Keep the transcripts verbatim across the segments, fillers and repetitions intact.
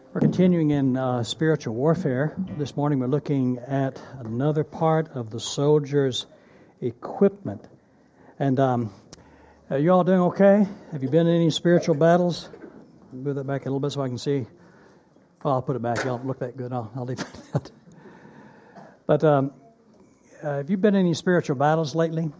We're continuing in uh, spiritual warfare. This morning we're looking at another part of the soldier's equipment. And um, are you all doing okay? Have you been in any spiritual battles? Move that back a little bit so I can see. Oh, I'll put it back. Y'all look that good. I'll, I'll leave it. But um, uh, have you been in any spiritual battles lately?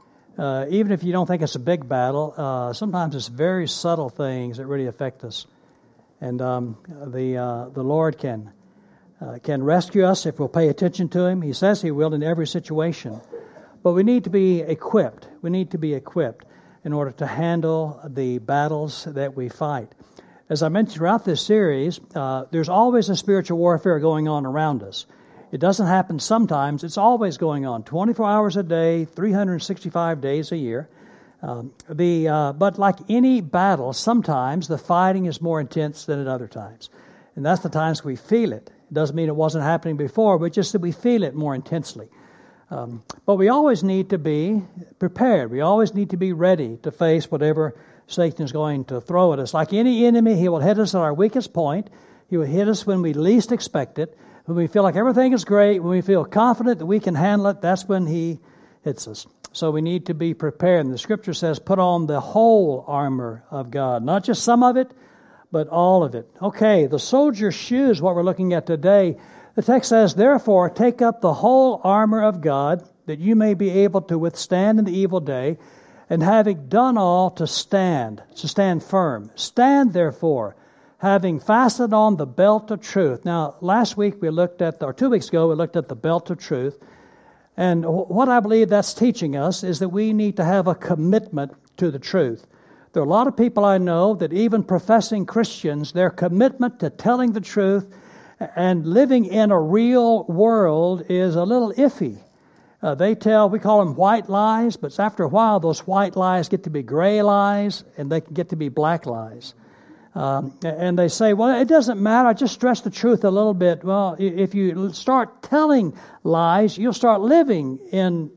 Uh, even if you don't think it's a big battle, uh, sometimes it's very subtle things that really affect us. And um, the uh, the Lord can uh, can rescue us if we'll pay attention to Him. He says He will in every situation. But we need to be equipped. We need to be equipped in order to handle the battles that we fight. As I mentioned throughout this series, uh, there's always a spiritual warfare going on around us. It doesn't happen sometimes. It's always going on, twenty-four hours a day, three hundred sixty-five days a year. Um, the uh, but like any battle, sometimes the fighting is more intense than at other times. And that's the times we feel it. It doesn't mean it wasn't happening before, but just that we feel it more intensely. Um, but we always need to be prepared. We always need to be ready to face whatever Satan is going to throw at us. Like any enemy, he will hit us at our weakest point. He will hit us when we least expect it. When we feel like everything is great, when we feel confident that we can handle it, that's when he hits us. So we need to be prepared. And the Scripture says, put on the whole armor of God. Not just some of it, but all of it. Okay, the soldier's shoes, what we're looking at today. The text says, therefore, take up the whole armor of God, that you may be able to withstand in the evil day, and having done all, to stand, to stand firm. Stand, therefore, having fastened on the belt of truth. Now, last week we looked at, or two weeks ago, we looked at the belt of truth. And what I believe that's teaching us is that we need to have a commitment to the truth. There are a lot of people I know that even professing Christians, their commitment to telling the truth and living in a real world is a little iffy. Uh, they tell, we call them white lies, but after a while those white lies get to be gray lies and they can get to be black lies. Um, and they say, well, it doesn't matter, I just stress the truth a little bit. Well, if you start telling lies, you'll start living in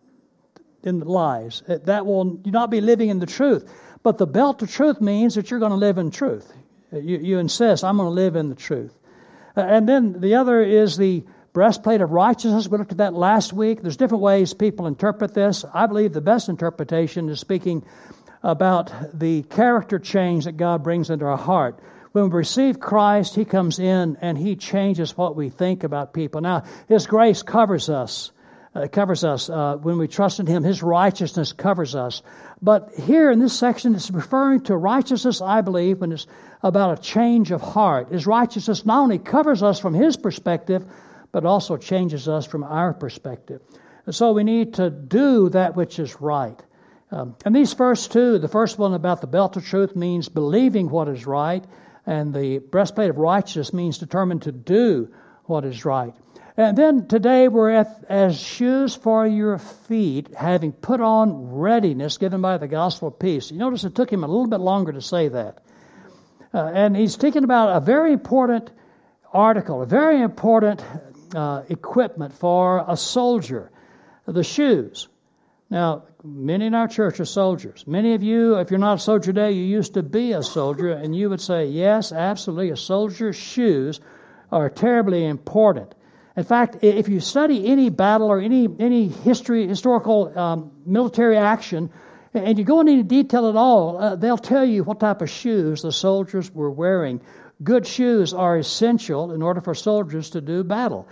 in the lies. That will not be living in the truth. But the belt of truth means that you're going to live in truth. You, you insist, I'm going to live in the truth. Uh, and then the other is the breastplate of righteousness. We looked at that last week. There's different ways people interpret this. I believe the best interpretation is speaking about the character change that God brings into our heart. When we receive Christ, He comes in and He changes what we think about people. Now, His grace covers us. Uh, covers us uh, when we trust in Him. His righteousness covers us. But here in this section, it's referring to righteousness, I believe, when it's about a change of heart. His righteousness not only covers us from His perspective, but also changes us from our perspective. And so we need to do that which is right. Um, and these first two, the first one about the belt of truth means believing what is right, and the breastplate of righteousness means determined to do what is right. And then today we're at as shoes for your feet, having put on readiness given by the gospel of peace. You notice it took him a little bit longer to say that. Uh, and he's speaking about a very important article, a very important uh, equipment for a soldier, the shoes. Now, many in our church are soldiers. Many of you, if you're not a soldier today, you used to be a soldier, and you would say, yes, absolutely, a soldier's shoes are terribly important. In fact, if you study any battle or any any history, historical um, military action, and you go into any detail at all, uh, they'll tell you what type of shoes the soldiers were wearing. Good shoes are essential in order for soldiers to do battle.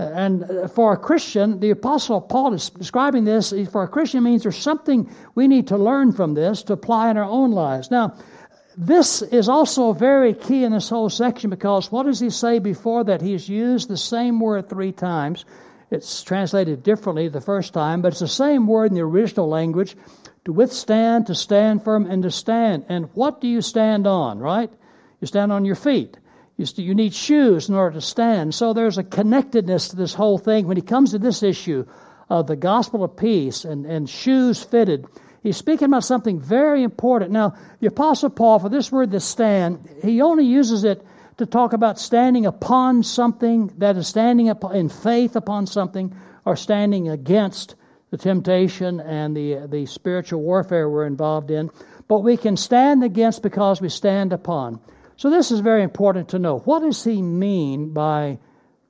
And for a Christian, the Apostle Paul is describing this. For a Christian means there's something we need to learn from this to apply in our own lives. Now, this is also very key in this whole section, because what does he say before that? He's used the same word three times. It's translated differently the first time, but it's the same word in the original language: to withstand, to stand firm, and to stand. And what do you stand on, right? You stand on your feet. You, st- you need shoes in order to stand. So there's a connectedness to this whole thing. When he comes to this issue of the gospel of peace and, and shoes fitted, he's speaking about something very important. Now, the Apostle Paul, for this word to stand, he only uses it to talk about standing upon something, that is standing up in faith upon something, or standing against the temptation and the, the spiritual warfare we're involved in. But we can stand against because we stand upon. So this is very important to know. What does he mean by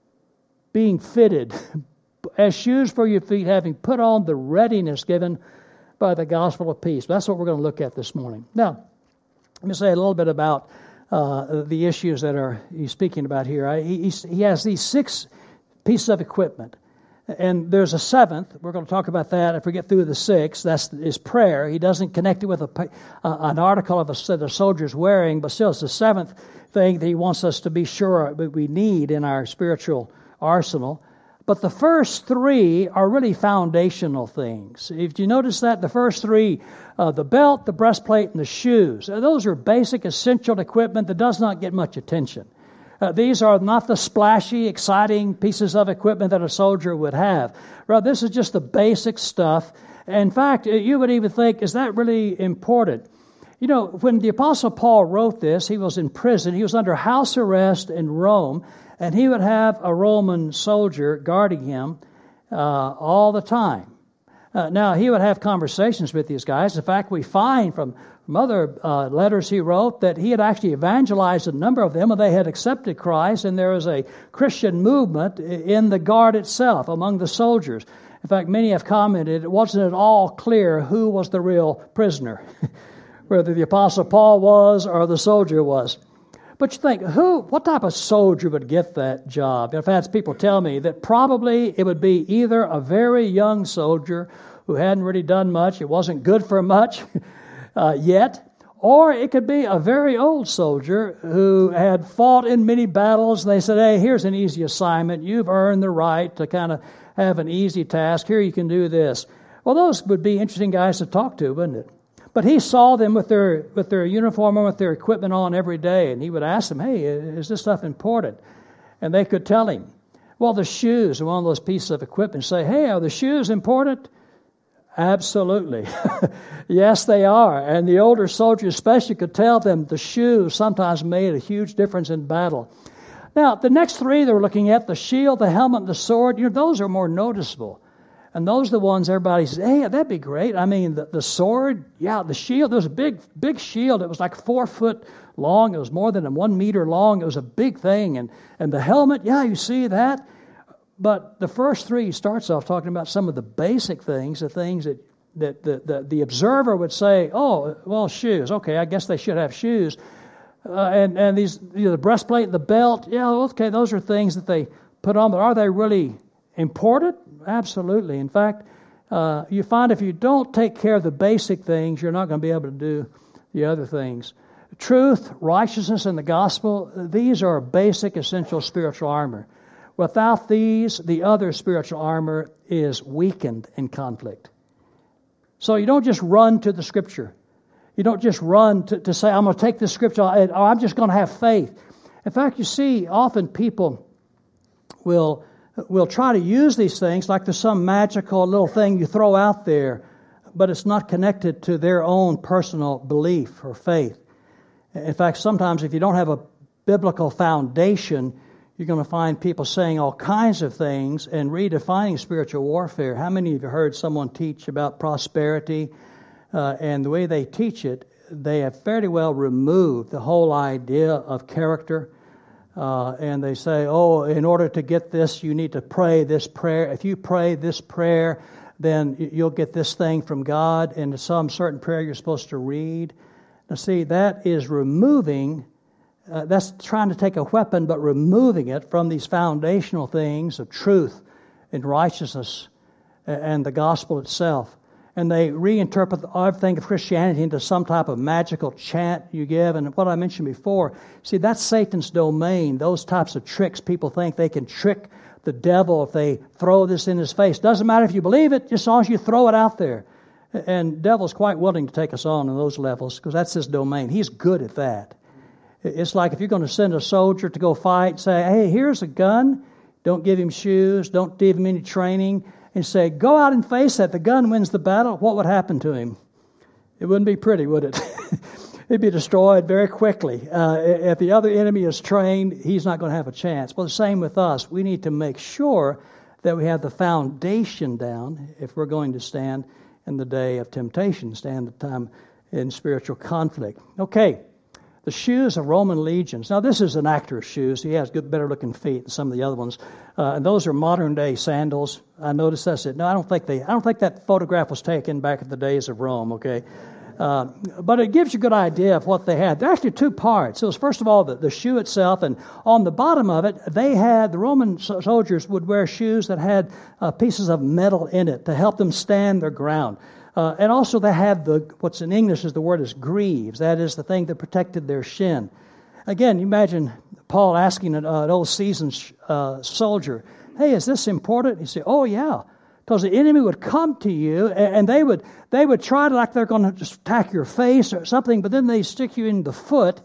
being fitted as shoes for your feet, having put on the readiness given by the gospel of peace? That's what we're going to look at this morning. Now, let me say a little bit about uh, the issues that are he's speaking about here. I, he, he has these six pieces of equipment, and there's a seventh. We're going to talk about that if we get through the six. That's his prayer. He doesn't connect it with a, uh, an article of a set of soldiers wearing, but still it's the seventh thing that he wants us to be sure that we need in our spiritual arsenal. But the first three are really foundational things. If you notice that, the first three, uh, the belt, the breastplate, and the shoes, those are basic, essential equipment that does not get much attention. Uh, these are not the splashy, exciting pieces of equipment that a soldier would have. Rather, this is just the basic stuff. In fact, you would even think, is that really important? You know, when the Apostle Paul wrote this, he was in prison. He was under house arrest in Rome. And he would have a Roman soldier guarding him uh, all the time. Uh, now, he would have conversations with these guys. In fact, we find from, from other uh, letters he wrote that he had actually evangelized a number of them, and they had accepted Christ, and there was a Christian movement in the guard itself among the soldiers. In fact, many have commented it wasn't at all clear who was the real prisoner, whether the Apostle Paul was or the soldier was. But you think, who, what type of soldier would get that job? I've had people tell me that probably it would be either a very young soldier who hadn't really done much, it wasn't good for much uh, yet, or it could be a very old soldier who had fought in many battles, and they said, hey, here's an easy assignment. You've earned the right to kind of have an easy task. Here, you can do this. Well, those would be interesting guys to talk to, wouldn't it? But he saw them with their with their uniform and with their equipment on every day, and he would ask them, hey, is this stuff important? And they could tell him. Well, the shoes are one of those pieces of equipment. Say, hey, are the shoes important? Absolutely. Yes, they are. And the older soldiers especially could tell them the shoes sometimes made a huge difference in battle. Now, the next three they were looking at, the shield, the helmet, and the sword, you know, those are more noticeable. And those are the ones everybody says, hey, that'd be great. I mean, the, the sword, yeah, the shield, there was a big, big shield. It was like four foot long. It was more than one meter long. It was a big thing. And, and the helmet, yeah, you see that. But the first three starts off talking about some of the basic things, the things that, that the, the, the observer would say, oh, well, shoes. Okay, I guess they should have shoes. Uh, and, and these, you know, the breastplate, the belt, yeah, okay, those are things that they put on. But are they really important? Absolutely. In fact, uh, you find if you don't take care of the basic things, you're not going to be able to do the other things. Truth, righteousness, and the gospel, these are basic, essential spiritual armor. Without these, the other spiritual armor is weakened in conflict. So you don't just run to the Scripture. You don't just run to, to say, I'm going to take this Scripture, or I'm just going to have faith. In fact, you see, often people will... We'll try to use these things like there's some magical little thing you throw out there, but it's not connected to their own personal belief or faith. In fact, sometimes if you don't have a biblical foundation, you're going to find people saying all kinds of things and redefining spiritual warfare. How many of you heard someone teach about prosperity? Uh, and the way they teach it, they have fairly well removed the whole idea of character. Uh, and they say, oh, in order to get this, you need to pray this prayer. If you pray this prayer, then you'll get this thing from God. And some certain prayer you're supposed to read. Now, see, that is removing, uh, that's trying to take a weapon, but removing it from these foundational things of truth and righteousness and the gospel itself. And they reinterpret everything of Christianity into some type of magical chant you give. And what I mentioned before, see, that's Satan's domain. Those types of tricks, people think they can trick the devil if they throw this in his face. Doesn't matter if you believe it, just as long as you throw it out there. And the devil's quite willing to take us on in those levels because that's his domain. He's good at that. It's like if you're going to send a soldier to go fight, say, hey, here's a gun. Don't give him shoes. Don't give him any training. And say, go out and face that. The gun wins the battle. What would happen to him? It wouldn't be pretty, would it? It'd be destroyed very quickly. Uh, if the other enemy is trained, he's not going to have a chance. Well, the same with us. We need to make sure that we have the foundation down if we're going to stand in the day of temptation, stand the time in spiritual conflict. Okay, the shoes of Roman legions. Now, this is an actor's shoes. He has good, better-looking feet than some of the other ones. Uh, and those are modern-day sandals. I noticed that's it. No, I don't think they. I don't think that photograph was taken back in the days of Rome. Okay, uh, but it gives you a good idea of what they had. There are actually two parts. It was first of all the, the shoe itself, and on the bottom of it, they had the Roman soldiers would wear shoes that had uh, pieces of metal in it to help them stand their ground. Uh, and also they had the, what's in English is the word is greaves. That is the thing that protected their shin. Again, you imagine Paul asking an, uh, an old seasoned uh, soldier, hey, is this important? He said, oh, yeah. Because the enemy would come to you, and, and they would they would try to, like they're going to just attack your face or something, but then they stick you in the foot,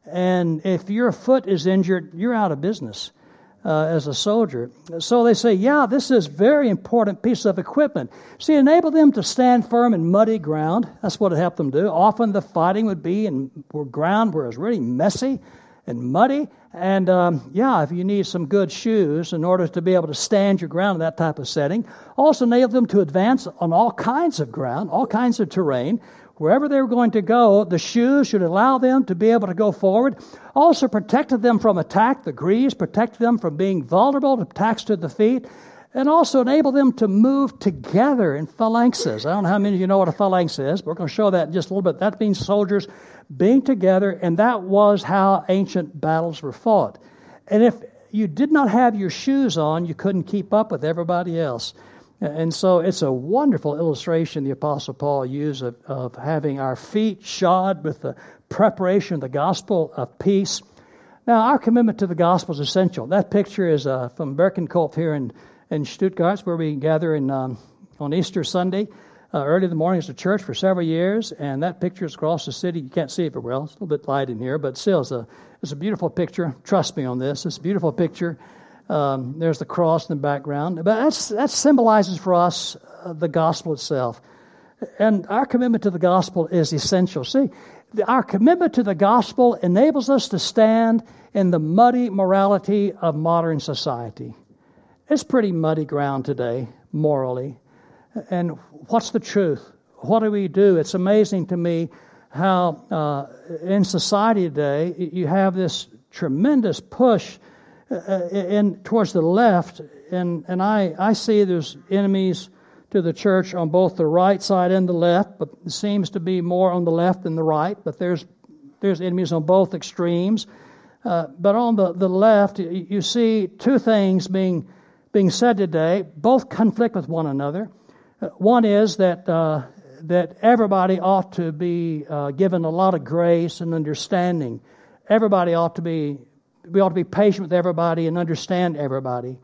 and if your foot is injured, you're out of business. Uh, as a soldier. So they say, yeah, this is very important piece of equipment. See, it enabled them to stand firm in muddy ground. That's what it helped them do. Often the fighting would be in ground where it was really messy and muddy. And um, yeah, if you need some good shoes in order to be able to stand your ground in that type of setting. Also enabled them to advance on all kinds of ground, all kinds of terrain. Wherever they were going to go, the shoes should allow them to be able to go forward. Also protected them from attack. The greaves protected them from being vulnerable to attacks to the feet. And also enabled them to move together in phalanxes. I don't know how many of you know what a phalanx is, but we're going to show that in just a little bit. That means soldiers being together, and that was how ancient battles were fought. And if you did not have your shoes on, you couldn't keep up with everybody else. And so it's a wonderful illustration the Apostle Paul used of, of having our feet shod with the preparation of the gospel of peace. Now, our commitment to the gospel is essential. That picture is uh, from Birkenkopf here in, in Stuttgart, where we gather in, um, on Easter Sunday, uh, early in the morning as a church for several years. And that picture is across the city. You can't see it very well. It's a little bit light in here, but still, it's a, it's a beautiful picture. Trust me on this. It's a beautiful picture. Um, there's the cross in the background. But that's, that symbolizes for us uh, the gospel itself. And our commitment to the gospel is essential. See, the, our commitment to the gospel enables us to stand in the muddy morality of modern society. It's pretty muddy ground today, morally. And what's the truth? What do we do? It's amazing to me how uh, in society today you have this tremendous push Uh, in towards the left, and and I, I see there's enemies to the church on both the right side and the left, but it seems to be more on the left than the right, but there's there's enemies on both extremes. Uh, but on the, the left, you, you see two things being being said today, both conflict with one another. Uh, one is that uh, that everybody ought to be uh, given a lot of grace and understanding. Everybody ought to be We ought to be patient with everybody and understand everybody.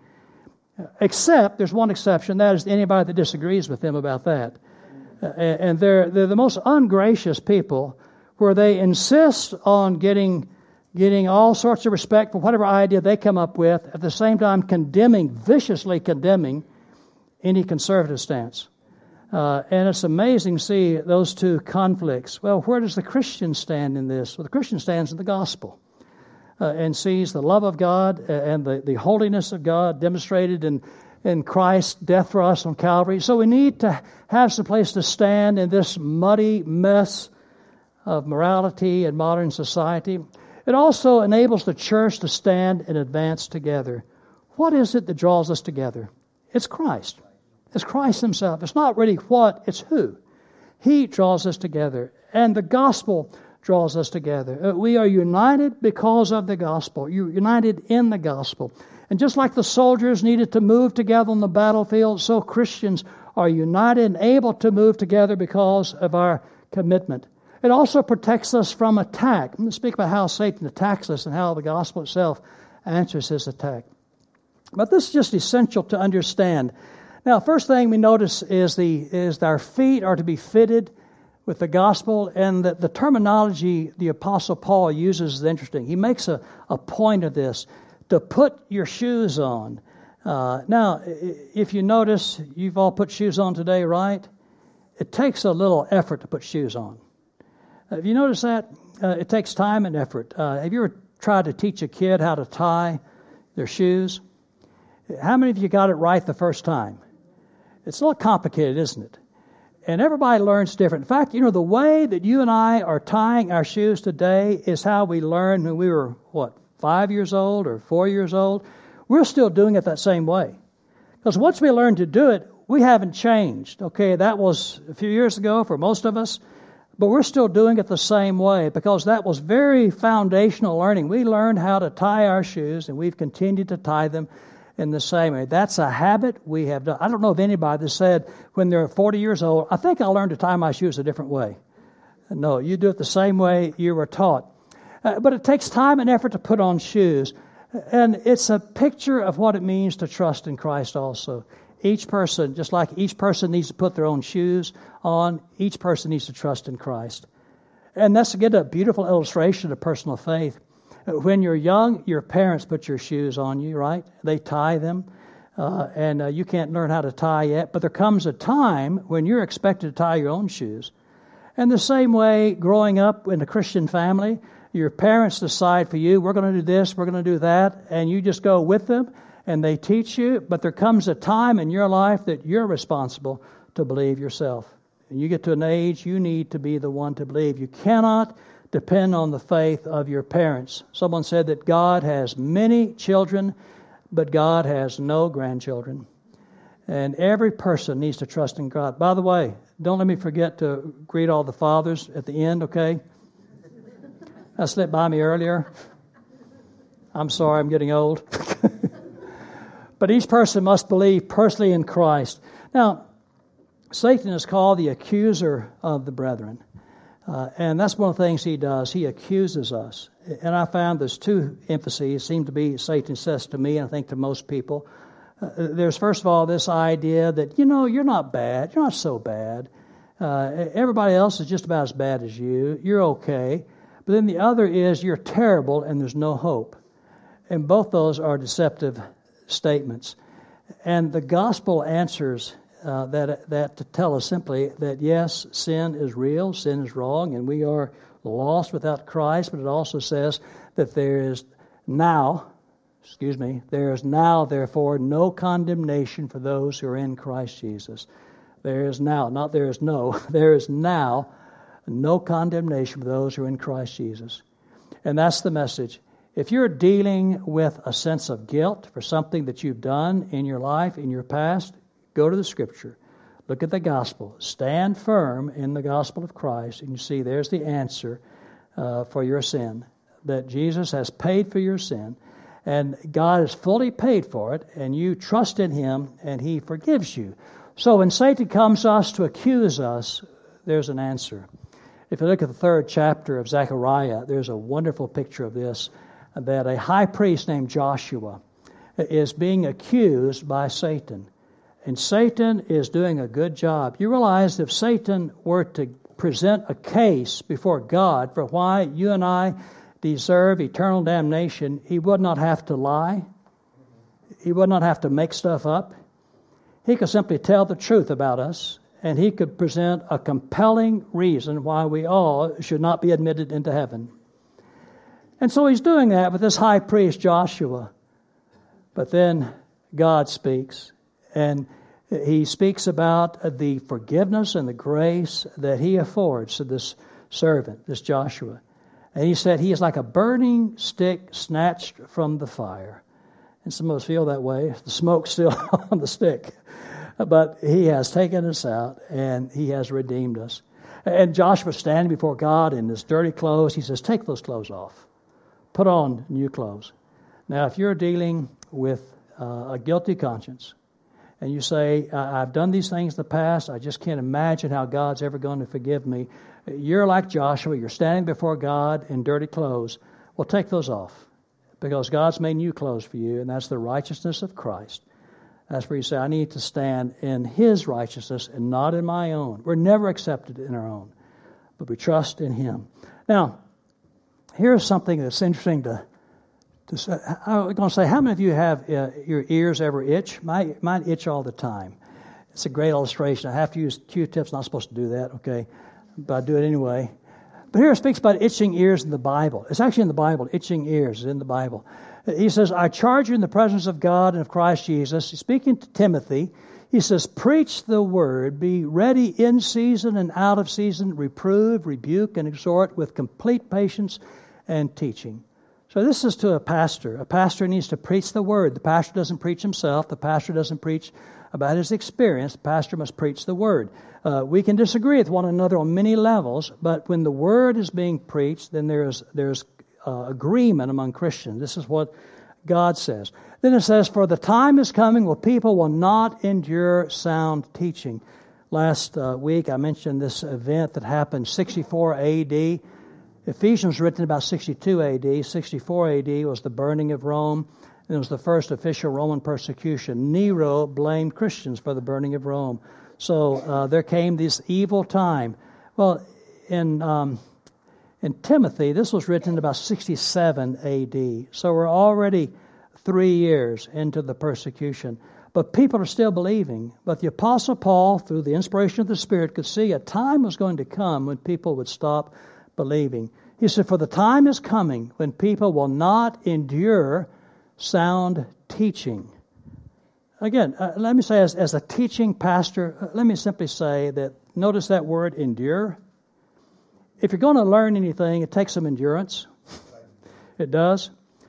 Except, there's one exception, that is anybody that disagrees with them about that. Uh, and they're, they're the most ungracious people, where they insist on getting, getting all sorts of respect for whatever idea they come up with, at the same time condemning, viciously condemning, any conservative stance. Uh, and it's amazing to see those two conflicts. Well, where does the Christian stand in this? Well, the Christian stands in the gospel. Uh, and sees the love of God and the, the holiness of God demonstrated in, in Christ's death for us on Calvary. So we need to have some place to stand in this muddy mess of morality and modern society. It also enables the church to stand and advance together. What is it that draws us together? It's Christ. It's Christ himself. It's not really what, it's who. He draws us together. And the gospel draws us together. Uh, we are united because of the gospel. You're united in the gospel. And just like the soldiers needed to move together on the battlefield, so Christians are united and able to move together because of our commitment. It also protects us from attack. I'm going to speak about how Satan attacks us and how the gospel itself answers his attack. But this is just essential to understand. Now, first thing we notice is the is that our feet are to be fitted with the gospel, and the, the terminology the Apostle Paul uses is interesting. He makes a, a point of this, to put your shoes on. Uh, now, if you notice, you've all put shoes on today, right? It takes a little effort to put shoes on. Uh, have you noticed that? Uh, it takes time and effort. Uh, have you ever tried to teach a kid how to tie their shoes? How many of you got it right the first time? It's a little complicated, isn't it? and everybody learns different. In fact, you know, the way that you and I are tying our shoes today is how we learned when we were, what, five years old or four years old. We're still doing it that same way. Because once we learn to do it, we haven't changed. Okay, that was a few years ago for most of us, but we're still doing it the same way because that was very foundational learning. We learned how to tie our shoes, and we've continued to tie them in the same way. That's a habit we have done. I don't know of anybody that said when they're forty years old, I think I'll learn to tie my shoes a different way. No, you do it the same way you were taught. Uh, but it takes time and effort to put on shoes. And it's a picture of what it means to trust in Christ also. Each person, just like each person needs to put their own shoes on, each person needs to trust in Christ. And that's, again, a beautiful illustration of personal faith. When you're young, your parents put your shoes on you, right? They tie them, uh, and uh, you can't learn how to tie yet. But there comes a time when you're expected to tie your own shoes. And the same way, growing up in a Christian family, your parents decide for you, we're going to do this, we're going to do that, and you just go with them, and they teach you. But there comes a time in your life that you're responsible to believe yourself. And you get to an age, you need to be the one to believe. You cannot depend on the faith of your parents. Someone said that God has many children, but God has no grandchildren. And every person needs to trust in God. By the way, don't let me forget to greet all the fathers at the end, okay? That slipped by me earlier. I'm sorry, I'm getting old. But each person must believe personally in Christ. Now, Satan is called the accuser of the brethren. Uh, and that's one of the things he does. He accuses us. And I found there's two emphases, seem to be Satan says to me, and I think to most people. Uh, there's, first of all, this idea that, you know, you're not bad. You're not so bad. Uh, everybody else is just about as bad as you. You're okay. But then the other is you're terrible and there's no hope. And both those are deceptive statements. And the gospel answers uh, that that to tell us simply that, yes, sin is real, sin is wrong, and we are lost without Christ. But it also says that there is now, excuse me, there is now, therefore, no condemnation for those who are in Christ Jesus. There is now, not there is no, there is now no condemnation for those who are in Christ Jesus. And that's the message. If you're dealing with a sense of guilt for something that you've done in your life, in your past, go to the Scripture. Look at the gospel. Stand firm in the gospel of Christ, and you see there's the answer uh, for your sin. That Jesus has paid for your sin, and God has fully paid for it, and you trust in Him, and He forgives you. So when Satan comes to us to accuse us, there's an answer. If you look at the third chapter of Zechariah, there's a wonderful picture of this, that a high priest named Joshua is being accused by Satan. And Satan is doing a good job. You realize if Satan were to present a case before God for why you and I deserve eternal damnation, he would not have to lie. He would not have to make stuff up. He could simply tell the truth about us, and he could present a compelling reason why we all should not be admitted into heaven. And so he's doing that with this high priest, Joshua. But then God speaks, and he speaks about the forgiveness and the grace that he affords to this servant, this Joshua. And he said he is like a burning stick snatched from the fire. And some of us feel that way. The smoke's still on the stick. But he has taken us out, and he has redeemed us. And Joshua's standing before God in his dirty clothes. He says, take those clothes off. Put on new clothes. Now, if you're dealing with uh, a guilty conscience, and you say, I've done these things in the past, I just can't imagine how God's ever going to forgive me. You're like Joshua, you're standing before God in dirty clothes. Well, take those off, because God's made new clothes for you, and that's the righteousness of Christ. That's where you say, I need to stand in His righteousness and not in my own. We're never accepted in our own, but we trust in Him. Now, here's something that's interesting to, to say. I'm going to say, how many of you have uh, your ears ever itch? My, mine itch all the time. It's a great illustration. I have to use Q-tips. I'm not supposed to do that, okay? But I do it anyway. But here it speaks about itching ears in the Bible. It's actually in the Bible. Itching ears is in the Bible. He says, I charge you in the presence of God and of Christ Jesus. He's speaking to Timothy. He says, preach the word, be ready in season and out of season, reprove, rebuke, and exhort with complete patience and teaching. So this is to a pastor. A pastor needs to preach the word. The pastor doesn't preach himself. The pastor doesn't preach about his experience. The pastor must preach the word. Uh, we can disagree with one another on many levels, but when the word is being preached, then there's there's uh, agreement among Christians. This is what God says. Then it says, for the time is coming where people will not endure sound teaching. Last uh, week I mentioned this event that happened sixty-four A D. Ephesians was written about sixty-two A D. sixty-four A D was the burning of Rome. And it was the first official Roman persecution. Nero blamed Christians for the burning of Rome. So uh, there came this evil time. Well, in um, in Timothy, this was written in about sixty-seven A D. So we're already three years into the persecution. But people are still believing. But the Apostle Paul, through the inspiration of the Spirit, could see a time was going to come when people would stop believing. He said, for the time is coming when people will not endure sound teaching. Again, uh, let me say as, as a teaching pastor, uh, let me simply say that, notice that word, endure. If you're going to learn anything, it takes some endurance. It does.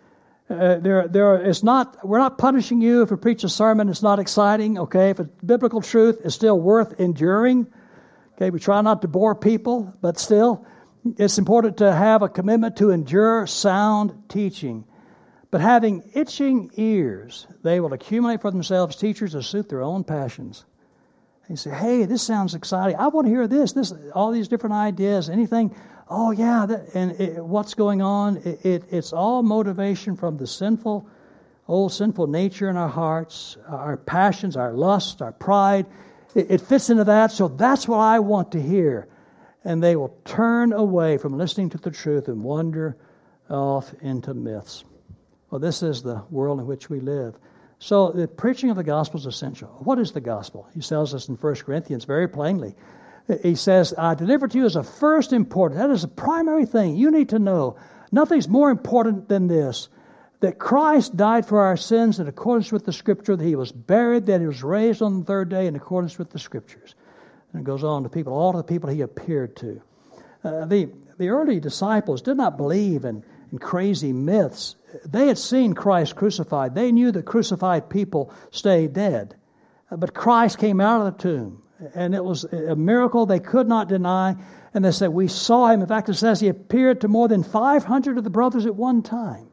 Uh, there, there. It's not. We're not punishing you if you preach a sermon. It's not exciting. Okay, if it's biblical truth, it's still worth enduring. Okay, we try not to bore people, but still, it's important to have a commitment to endure sound teaching. But having itching ears, they will accumulate for themselves teachers to suit their own passions. They say, hey, this sounds exciting. I want to hear this. This, all these different ideas, anything. Oh, yeah, that, and it, what's going on? It, it, it's all motivation from the sinful, old sinful nature in our hearts, our passions, our lust, our pride. It, it fits into that, so that's what I want to hear. And they will turn away from listening to the truth and wander off into myths. Well, this is the world in which we live. So the preaching of the gospel is essential. What is the gospel? He tells us in First Corinthians very plainly. He says, I deliver to you as a first important. That is a primary thing you need to know. Nothing's more important than this, that Christ died for our sins in accordance with the Scripture, that He was buried, that He was raised on the third day in accordance with the Scriptures. And it goes on to people, all the people He appeared to. Uh, the, the early disciples did not believe in, in crazy myths. They had seen Christ crucified. They knew that crucified people stay dead. Uh, but Christ came out of the tomb. And it was a miracle they could not deny. And they said, we saw Him. In fact, it says He appeared to more than five hundred of the brothers at one time.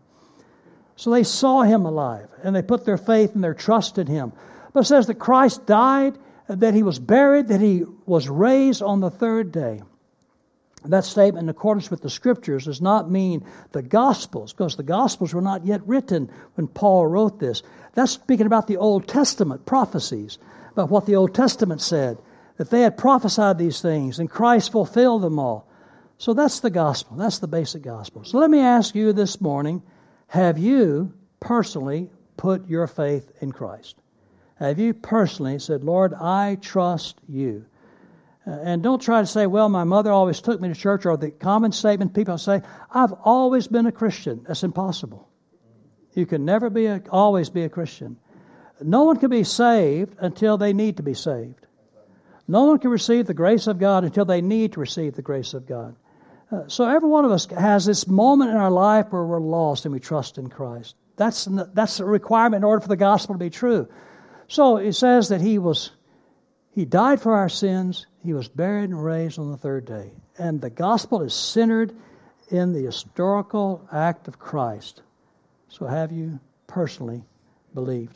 So they saw Him alive. And they put their faith and their trust in Him. But it says that Christ died, that He was buried, that He was raised on the third day. That statement, in accordance with the Scriptures, does not mean the Gospels, because the Gospels were not yet written when Paul wrote this. That's speaking about the Old Testament prophecies, about what the Old Testament said, that they had prophesied these things, and Christ fulfilled them all. So that's the gospel. That's the basic gospel. So let me ask you this morning, have you personally put your faith in Christ? Have you personally said, Lord, I trust you? Uh, and don't try to say, well, my mother always took me to church, or the common statement people say, I've always been a Christian. That's impossible. You can never be a, always be a Christian. No one can be saved until they need to be saved. No one can receive the grace of God until they need to receive the grace of God. Uh, so every one of us has this moment in our life where we're lost and we trust in Christ. That's, that's a requirement in order for the gospel to be true. So it says that He was, He died for our sins. He was buried and raised on the third day. And the gospel is centered in the historical act of Christ. So have you personally believed?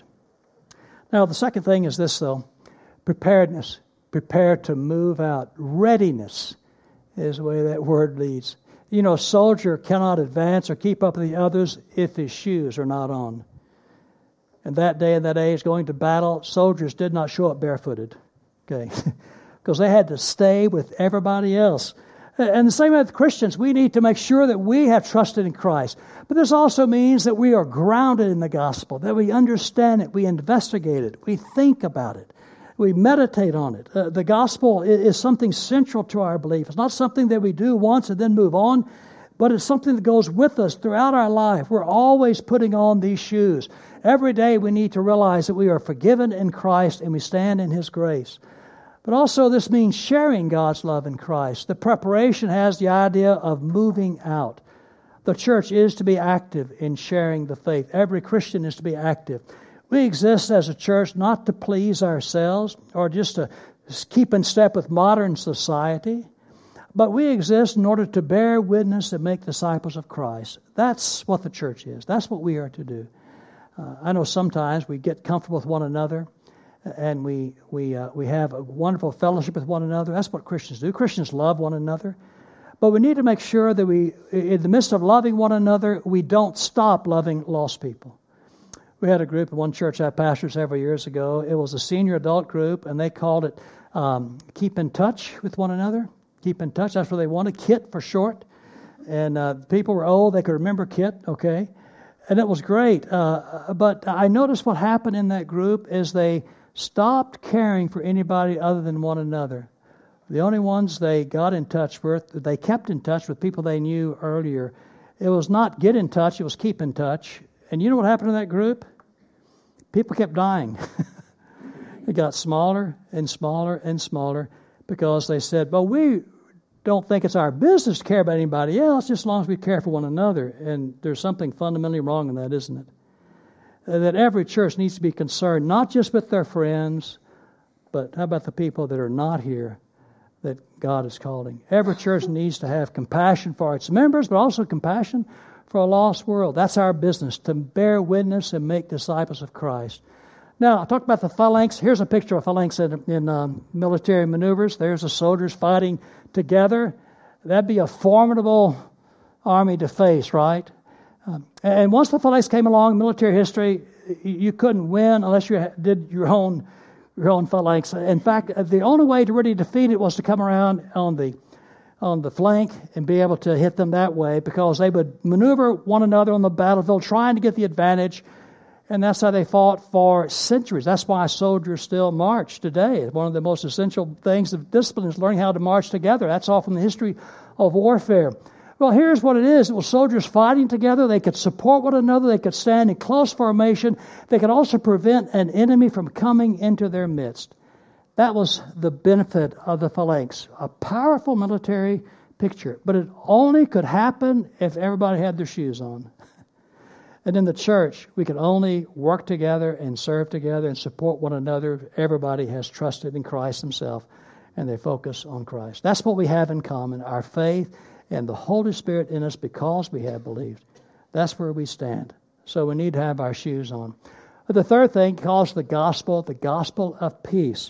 Now, the second thing is this, though. Preparedness. Prepare to move out. Readiness is the way that word leads. You know, a soldier cannot advance or keep up with the others if his shoes are not on. And that day and that age, going to battle, soldiers did not show up barefooted. Okay, because they had to stay with everybody else. And the same with Christians, we need to make sure that we have trusted in Christ. But this also means that we are grounded in the gospel, that we understand it, we investigate it, we think about it. We meditate on it. Uh, the gospel is, is something central to our belief. It's not something that we do once and then move on, but it's something that goes with us throughout our life. We're always putting on these shoes. Every day we need to realize that we are forgiven in Christ and we stand in His grace. But also this means sharing God's love in Christ. The preparation has the idea of moving out. The church is to be active in sharing the faith. Every Christian is to be active. We exist as a church not to please ourselves or just to keep in step with modern society, but we exist in order to bear witness and make disciples of Christ. That's what the church is. That's what we are to do. Uh, I know sometimes we get comfortable with one another and we we uh, we have a wonderful fellowship with one another. That's what Christians do. Christians love one another. But we need to make sure that we, in the midst of loving one another, we don't stop loving lost people. We had a group in one church I pastored several years ago. It was a senior adult group, and they called it um, Keep in Touch with One Another. Keep in Touch, that's what they wanted, KIT for short. And uh, people were old, they could remember KIT, okay? And it was great. Uh, but I noticed what happened in that group is they stopped caring for anybody other than one another. The only ones they got in touch with, they kept in touch with people they knew earlier. It was not get in touch, it was keep in touch. And you know what happened to that group? People kept dying. It got smaller and smaller and smaller because they said, well, we don't think it's our business to care about anybody else just as long as we care for one another. And there's something fundamentally wrong in that, isn't it? That every church needs to be concerned not just with their friends, but how about the people that are not here that God is calling? Every church needs to have compassion for its members, but also compassion for a lost world. That's our business, to bear witness and make disciples of Christ. Now, I talked about the phalanx. Here's a picture of a phalanx in, in um, military maneuvers. There's the soldiers fighting together. That'd be a formidable army to face, right? Um, and once the phalanx came along, military history, you couldn't win unless you did your own your own phalanx. In fact, the only way to really defeat it was to come around on the on the flank and be able to hit them that way, because they would maneuver one another on the battlefield trying to get the advantage, and that's how they fought for centuries. That's why soldiers still march today. One of the most essential things of discipline is learning how to march together. That's all from the history of warfare. Well, here's what it is. It was soldiers fighting together. They could support one another. They could stand in close formation. They could also prevent an enemy from coming into their midst. That was the benefit of the phalanx. A powerful military picture. But it only could happen if everybody had their shoes on. And in the church, we can only work together and serve together and support one another if everybody has trusted in Christ Himself and they focus on Christ. That's what we have in common, our faith and the Holy Spirit in us because we have believed. That's where we stand. So we need to have our shoes on. But the third thing calls the gospel, the gospel of peace.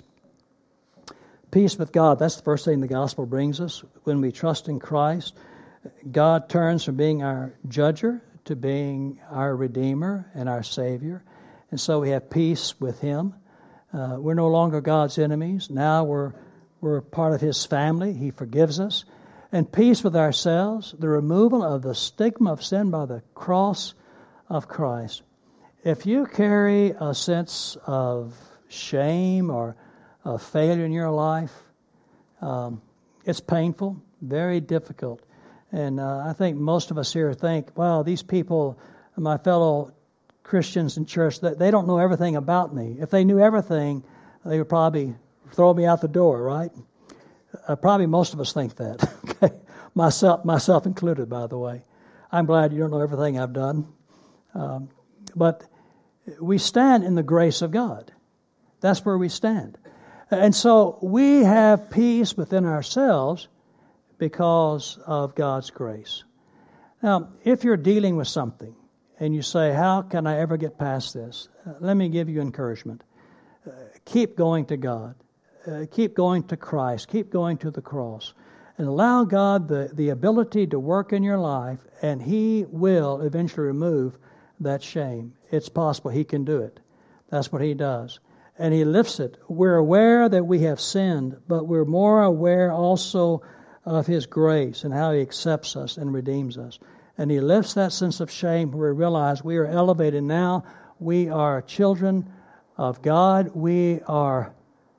Peace with God, that's the first thing the gospel brings us. When we trust in Christ, God turns from being our judger to being our Redeemer and our Savior. And so we have peace with Him. Uh, we're no longer God's enemies. Now we're we're part of His family. He forgives us. And peace with ourselves, the removal of the stigma of sin by the cross of Christ. If you carry a sense of shame or of failure in your life, um, it's painful, very difficult. And uh, I think most of us here think, wow, these people, my fellow Christians in church, that they don't know everything about me. If they knew everything, they would probably throw me out the door, right? Uh, probably most of us think that. Okay, myself, myself included, by the way. I'm glad you don't know everything I've done. Um, but we stand in the grace of God. That's where we stand. And so we have peace within ourselves because of God's grace. Now, if you're dealing with something and you say, how can I ever get past this? Uh, let me give you encouragement. Uh, keep going to God. Uh, keep going to Christ. Keep going to the cross. And allow God the, the ability to work in your life, and He will eventually remove that shame. It's possible He can do it. That's what He does. And He lifts it. We're aware that we have sinned, but we're more aware also of His grace and how He accepts us and redeems us. And He lifts that sense of shame where we realize we are elevated now. We are children of God. We are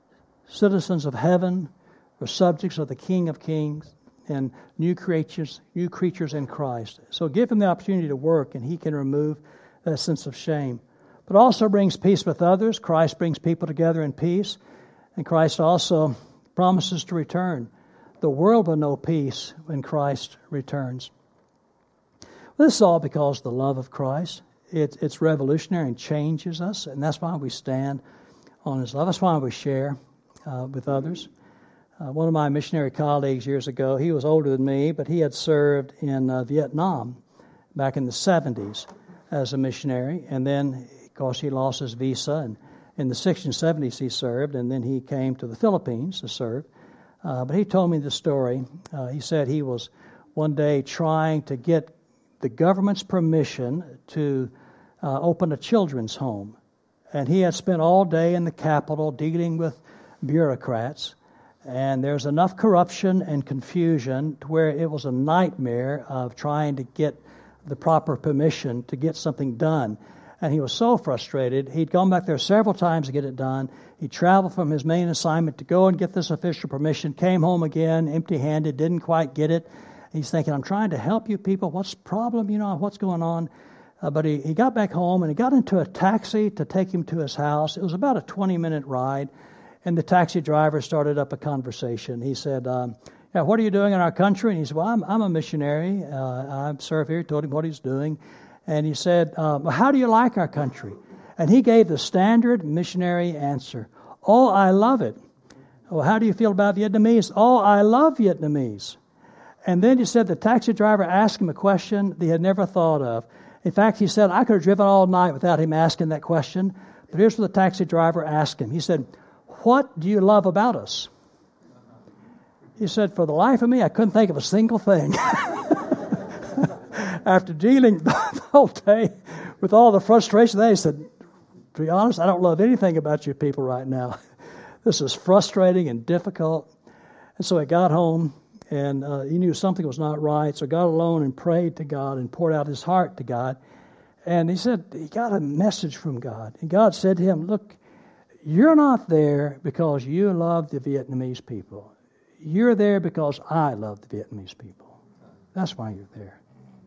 citizens of heaven. We're subjects of the King of Kings and new creatures, new creatures in Christ. So give him the opportunity to work, and he can remove that sense of shame. But also brings peace with others. Christ brings people together in peace. And Christ also promises to return. The world will know peace when Christ returns. This is all because of the love of Christ. It, it's revolutionary and changes us, and that's why we stand on his love. That's why we share uh, with others. Uh, one of my missionary colleagues years ago, he was older than me, but he had served in uh, Vietnam back in the seventies as a missionary. And then, of course, he lost his visa. And in the sixties and seventies, he served. And then he came to the Philippines to serve. Uh, but he told me the story. Uh, he said he was one day trying to get the government's permission to uh, open a children's home. And he had spent all day in the capital dealing with bureaucrats. And there's enough corruption and confusion to where it was a nightmare of trying to get the proper permission to get something done. And he was so frustrated. He'd gone back there several times to get it done. He traveled from his main assignment to go and get this official permission, came home again empty-handed, didn't quite get it. He's thinking, I'm trying to help you people. What's the problem? You know, what's going on? Uh, but he, he got back home, and he got into a taxi to take him to his house. It was about a twenty-minute ride. And the taxi driver started up a conversation. He said, um, yeah, what are you doing in our country? And he said, well, I'm, I'm a missionary. Uh, I serve here. He told him what he's doing. And he said, uh, well, how do you like our country? And he gave the standard missionary answer. Oh, I love it. Well, how do you feel about Vietnamese? Oh, I love Vietnamese. And then he said the taxi driver asked him a question that he had never thought of. In fact, he said, I could have driven all night without him asking that question. But here's what the taxi driver asked him. He said, what do you love about us? He said, for the life of me, I couldn't think of a single thing. After dealing the whole day with all the frustration, they said, to be honest, I don't love anything about you people right now. This is frustrating and difficult. And so he got home, and uh, he knew something was not right, so he got alone and prayed to God and poured out his heart to God. And he said he got a message from God. And God said to him, look, you're not there because you love the Vietnamese people. You're there because I love the Vietnamese people. That's why you're there.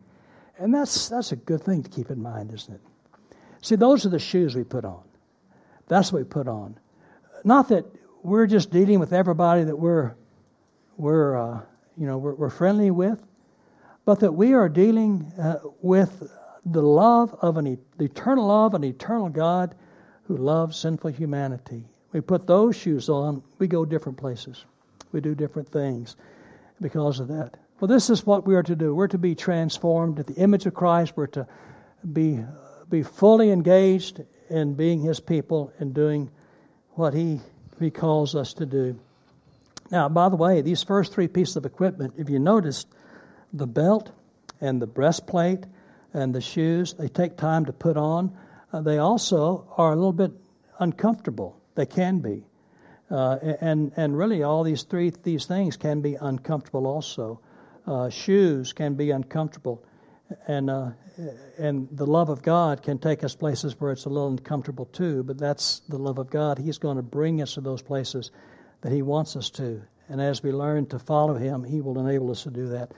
And that's that's a good thing to keep in mind, isn't it? See, those are the shoes we put on. That's what we put on. Not that we're just dealing with everybody that we're we're uh, you know we're, we're friendly with, but that we are dealing uh, with the love of an the eternal love of an eternal God who loves sinful humanity. We put those shoes on, we go different places. We do different things because of that. Well, this is what we are to do. We're to be transformed to the image of Christ. We're to be be fully engaged in being His people and doing what He, he calls us to do. Now, by the way, these first three pieces of equipment, if you noticed, the belt and the breastplate and the shoes, they take time to put on. Uh, they also are a little bit uncomfortable. They can be. Uh, and and really all these three these things can be uncomfortable also. Uh, shoes can be uncomfortable. And uh, and the love of God can take us places where it's a little uncomfortable too, but that's the love of God. He's going to bring us to those places that He wants us to. And as we learn to follow Him, He will enable us to do that.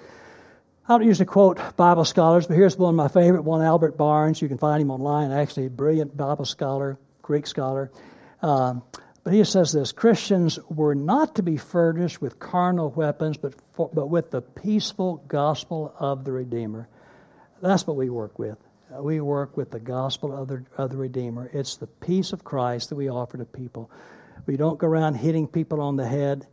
I don't usually quote Bible scholars, but here's one of my favorite, one Albert Barnes. You can find him online, actually a brilliant Bible scholar, Greek scholar. Um, but he says this, Christians were not to be furnished with carnal weapons, but for, but with the peaceful gospel of the Redeemer. That's what we work with. Uh, we work with the gospel of the, of the Redeemer. It's the peace of Christ that we offer to people. We don't go around hitting people on the head.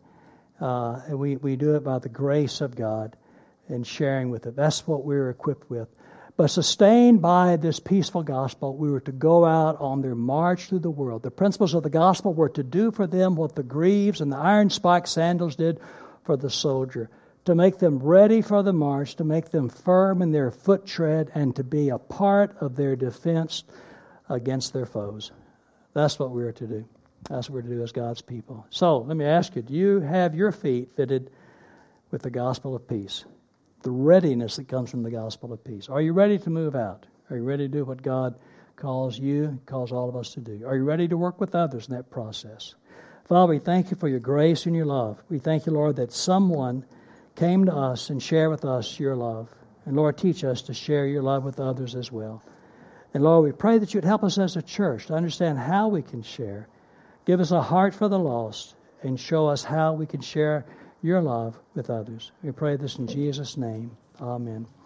Uh, and we, we do it by the grace of God and sharing with it. That's what we were equipped with. But sustained by this peaceful gospel, we were to go out on their march through the world. The principles of the gospel were to do for them what the greaves and the iron spiked sandals did for the soldier, to make them ready for the march, to make them firm in their foot tread, and to be a part of their defense against their foes. That's what we are to do. That's what we're to do as God's people. So, let me ask you, do you have your feet fitted with the gospel of peace? The readiness that comes from the gospel of peace. Are you ready to move out? Are you ready to do what God calls you, calls all of us to do? Are you ready to work with others in that process? Father, we thank you for your grace and your love. We thank you, Lord, that someone came to us and shared with us your love. And Lord, teach us to share your love with others as well. And Lord, we pray that you'd help us as a church to understand how we can share. Give us a heart for the lost and show us how we can share your love with others. We pray this in Jesus' name. Amen.